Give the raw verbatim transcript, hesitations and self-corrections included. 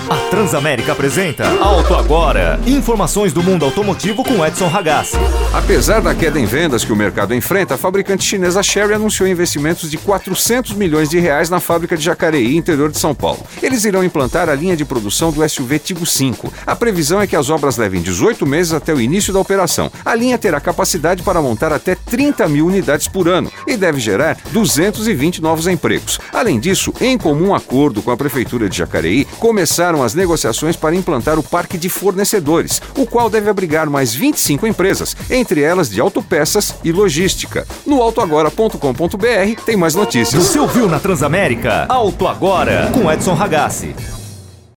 A Transamérica apresenta Auto Agora. Informações do mundo automotivo com Edson Ragazzi. Apesar da queda em vendas que o mercado enfrenta, a fabricante chinesa Chery anunciou investimentos de quatrocentos milhões de reais na fábrica de Jacareí, interior de São Paulo. Eles irão implantar a linha de produção do S U V Tigo cinco. A previsão é que as obras levem dezoito meses até o início da operação. A linha terá capacidade para montar até trinta mil unidades por ano e deve gerar duzentos e vinte novos empregos. Além disso, em comum acordo com a Prefeitura de Jacareí, começaram as negociações para implantar o parque de fornecedores, o qual deve abrigar mais vinte e cinco empresas, entre elas de autopeças e logística. No auto agora ponto com ponto b r tem mais notícias. Você ouviu na Transamérica? Auto Agora, com Edson Ragazzi.